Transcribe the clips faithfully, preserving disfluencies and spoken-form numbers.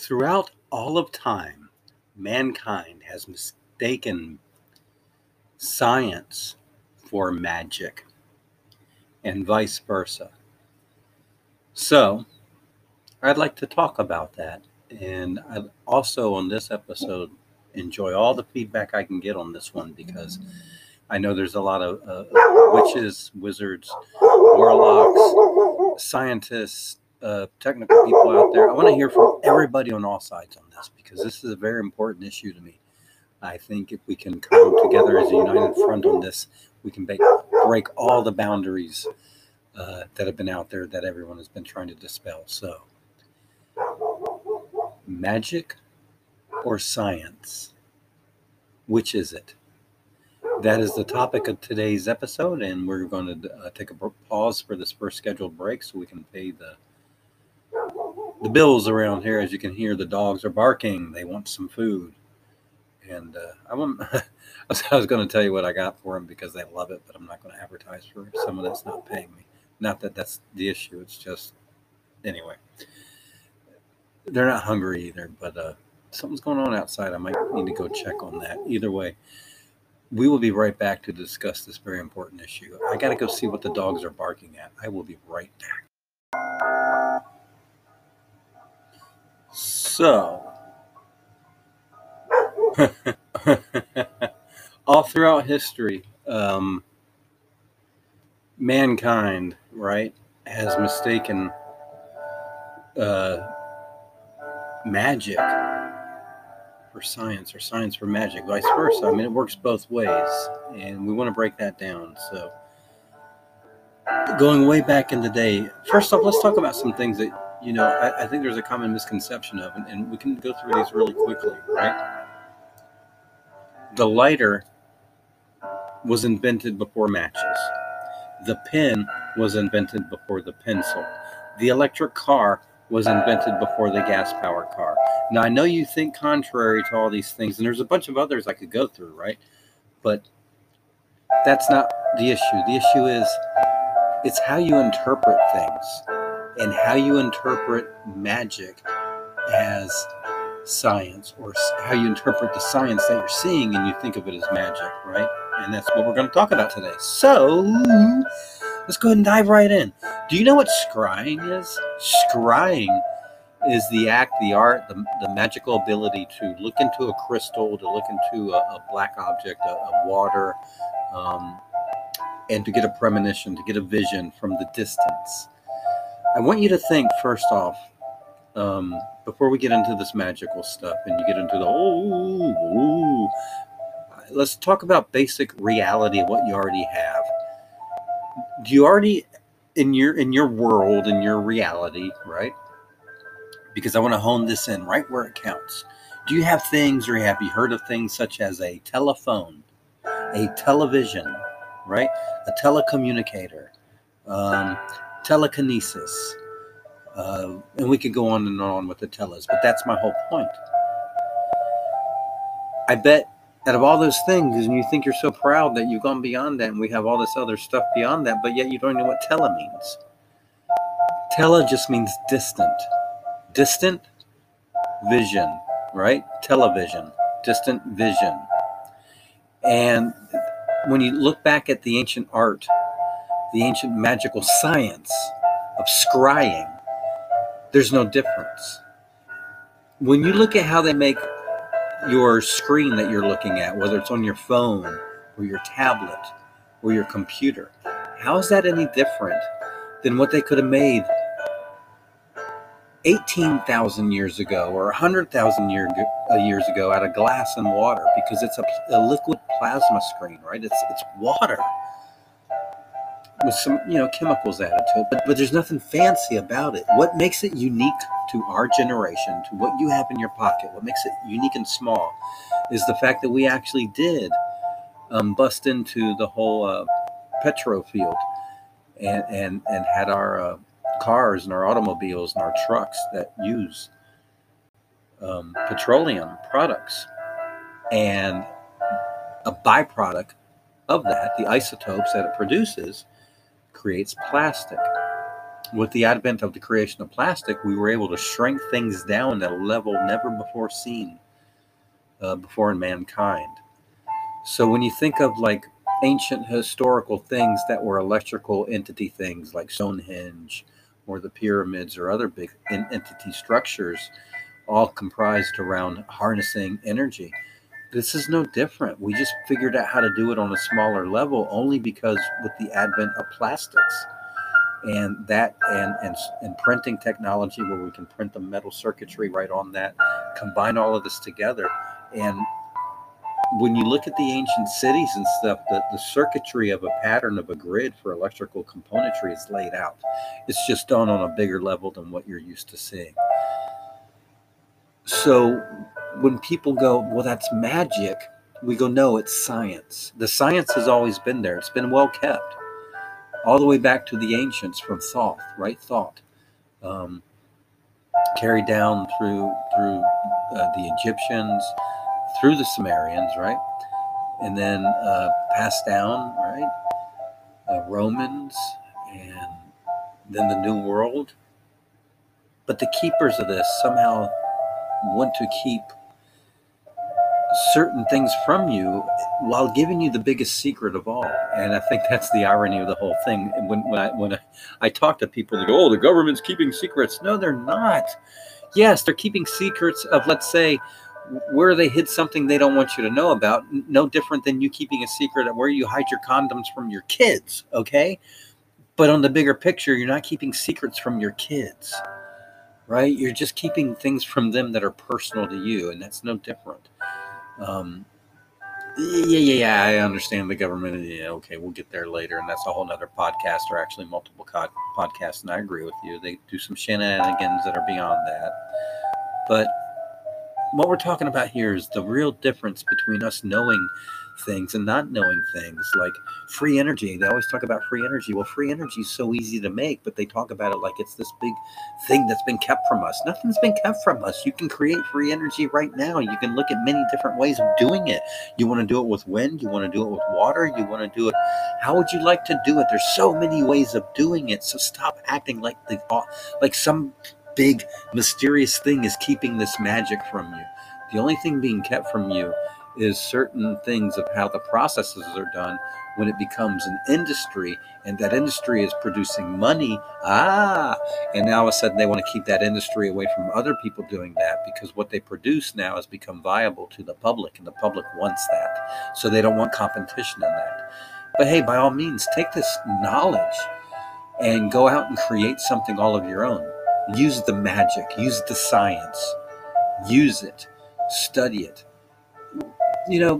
Throughout all of time, mankind has mistaken science for magic and vice versa. So, I'd like to talk about that. And I'd also, on this episode, enjoy all the feedback I can get on this one because I know there's a lot of uh, witches, wizards, warlocks, scientists, uh, technical people out there. I want to hear from everybody on all sides on this because this is a very important issue to me. I think if we can come together as a united front on this, we can break, break all the boundaries uh, that have been out there that everyone has been trying to dispel. So, magic or science? Which is it? That is the topic of today's episode, and we're going to uh, take a pause for this first scheduled break so we can pay the the bills around here. As you can hear, the dogs are barking. They want some food. And uh, I want I was going to tell you what I got for them because they love it, but I'm not going to advertise for someone that's not paying me. Not that that's the issue. It's just, anyway. They're not hungry either, but uh, something's going on outside. I might need to go check on that. Either way, we will be right back to discuss this very important issue. I got to go see what the dogs are barking at. I will be right back. So, all throughout history, um, mankind, right, has mistaken uh, magic for science or science for magic, vice versa. I mean, it works both ways, and we want to break that down. So, going way back in the day, first off, let's talk about some things that, you know, I, I think there's a common misconception of, and, and we can go through these really quickly, right? The lighter was invented before matches. The pen was invented before the pencil. The electric car was invented before the gas-powered car. Now, I know you think contrary to all these things, and there's a bunch of others I could go through, right? But that's not the issue. The issue is it's how you interpret things and how you interpret magic as science, or how you interpret the science that you're seeing and you think of it as magic, right? And that's what we're going to talk about today. So, let's go ahead and dive right in. Do you know what scrying is? Scrying is the act, the art, the, the magical ability to look into a crystal, to look into a, a black object, a, a water, um, and to get a premonition, to get a vision from the distance. I want you to think, first off, um, before we get into this magical stuff and you get into the, oh, oh, let's talk about basic reality of what you already have. Do you already, in your in your world, in your reality, right? Because I want to hone this in right where it counts. Do you have things, or have you heard of things such as a telephone, a television, right? A telecommunicator, um, telekinesis, uh, and we could go on and on with the teles, but that's my whole point. I bet out of all those things, and you think you're so proud that you've gone beyond that, and we have all this other stuff beyond that, but yet you don't know what tele means. Tele just means distant. Distant vision, right? Television, distant vision. And when you look back at the ancient art, the ancient magical science of scrying, there's no difference. When you look at how they make your screen that you're looking at, whether it's on your phone or your tablet or your computer, how is that any different than what they could have made eighteen thousand years ago or one hundred thousand year, uh, years ago out of glass and water? Because it's a, a liquid plasma screen, right? It's it's water with some, you know, chemicals added to it, but, but there's nothing fancy about it. What makes it unique to our generation, to what you have in your pocket, what makes it unique and small, is the fact that we actually did um, bust into the whole uh, petro field and, and, and had our uh, cars and our automobiles and our trucks that use um, petroleum products. And a byproduct of that, the isotopes that it produces, creates plastic. with the advent of the creation of plastic, we were able to shrink things down at a level never before seen uh, before in mankind. So when you think of like ancient historical things that were electrical entity things like Stonehenge or the pyramids or other big entity structures, all comprised around harnessing energy. This is no different. We just figured out how to do it on a smaller level only because with the advent of plastics and that and and, and printing technology where we can print the metal circuitry right on that, combine all of this together. And when you look at the ancient cities and stuff, the, the circuitry of a pattern of a grid for electrical componentry is laid out. It's just done on a bigger level than what you're used to seeing. So when people go, well, that's magic, we go, no, it's science. The science has always been there. It's been well kept all the way back to the ancients from Thoth, right? Thought, um, carried down through through uh, the Egyptians, through the Sumerians, right? And then uh, passed down, right? Uh, Romans, and then the New World. But the keepers of this somehow want to keep certain things from you while giving you the biggest secret of all. And I think that's the irony of the whole thing. And when, when I when I, I talk to people, they go, oh, the government's keeping secrets. No, they're not. Yes, they're keeping secrets of, let's say, where they hid something they don't want you to know about. No different than you keeping a secret of where you hide your condoms from your kids, okay? But on the bigger picture, you're not keeping secrets from your kids, right? You're just keeping things from them that are personal to you, and that's no different. Um, yeah, yeah, yeah, I understand the government. Yeah, okay, we'll get there later, and that's a whole nother podcast, or actually multiple co- podcasts, and I agree with you. They do some shenanigans that are beyond that. But what we're talking about here is the real difference between us knowing things and not knowing things, like free energy. They always talk about free energy. Well, free energy is so easy to make, but they talk about it like it's this big thing that's been kept from us. Nothing's been kept from us. You can create free energy right now. You can look at many different ways of doing it. You want to do it with wind? You want to do it with water? You want to do it? How would you like to do it? There's so many ways of doing it. So stop acting like the like some big mysterious thing is keeping this magic from you. The only thing being kept from you is certain things of how the processes are done when it becomes an industry, and that industry is producing money. Ah, and now all of a sudden they want to keep that industry away from other people doing that, because what they produce now has become viable to the public, and the public wants that. So they don't want competition in that. But hey, by all means, take this knowledge and go out and create something all of your own. Use the magic, use the science, use it, study it. You know,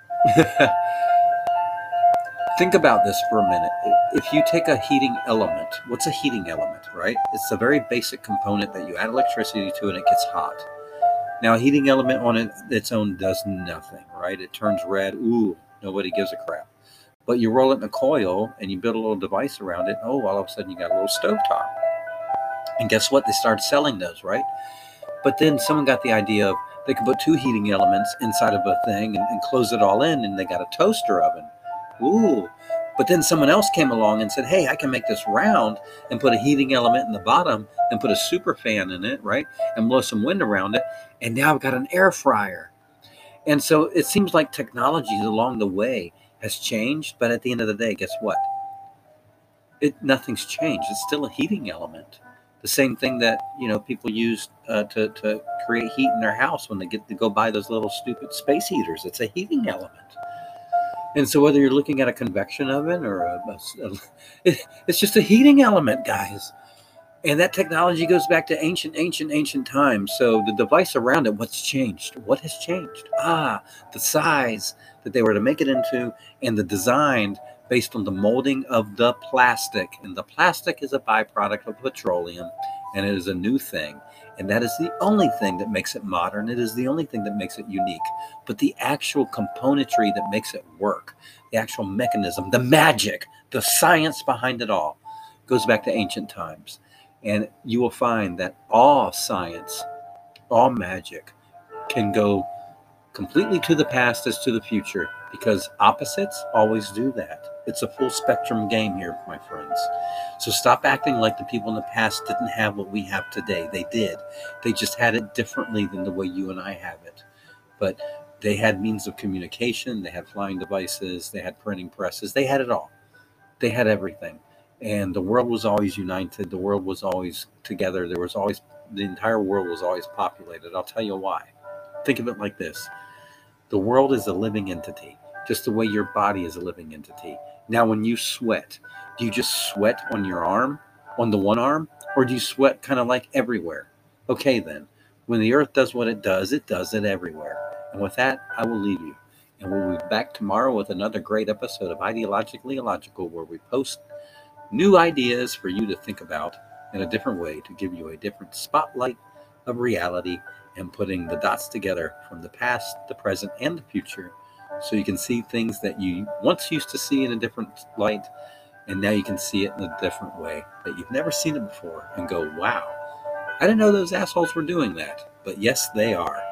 think about this for a minute. If you take a heating element, what's a heating element, right? It's a very basic component that you add electricity to and it gets hot. Now, a heating element on it, its own does nothing, right? It turns red. Ooh, nobody gives a crap. But you roll it in a coil and you build a little device around it. Oh, all of a sudden you got a little stovetop. And guess what? They started selling those, right? But then someone got the idea of they could put two heating elements inside of a thing and, and close it all in, and they got a toaster oven. Ooh. But then someone else came along and said, hey, I can make this round and put a heating element in the bottom and put a super fan in it, right? And blow some wind around it. And now I've got an air fryer. And so it seems like technology along the way has changed, but at the end of the day, guess what? It nothing's changed. It's still a heating element. The same thing that, you know, people use uh, to, to create heat in their house when they get to go buy those little stupid space heaters. It's a heating element. And so whether you're looking at a convection oven or a, a, a it, it's just a heating element, guys. And that technology goes back to ancient, ancient, ancient times. So the device around it, what's changed? What has changed? Ah, the size that they were to make it into and the design based on the molding of the plastic. And the plastic is a byproduct of petroleum, and it is a new thing. And that is the only thing that makes it modern. It is the only thing that makes it unique. But the actual componentry that makes it work, the actual mechanism, the magic, the science behind it all, goes back to ancient times. And you will find that all science, all magic can go completely to the past as to the future, because opposites always do that. It's a full spectrum game here, my friends. So stop acting like the people in the past didn't have what we have today. They did. They just had it differently than the way you and I have it. But they had means of communication, they had flying devices, they had printing presses, they had it all. They had everything. And the world was always united, the world was always together, there was always, the entire world was always populated. I'll tell you why. Think of it like this. The world is a living entity, just the way your body is a living entity. Now, when you sweat, do you just sweat on your arm, on the one arm, or do you sweat kind of like everywhere? Okay, then. When the earth does what it does, it does it everywhere. And with that, I will leave you. And we'll be back tomorrow with another great episode of Ideologically Illogical, where we post new ideas for you to think about in a different way, to give you a different spotlight of reality and putting the dots together from the past, the present, and the future, so you can see things that you once used to see in a different light, and now you can see it in a different way, that you've never seen it before, and go, wow, I didn't know those assholes were doing that. But yes, they are.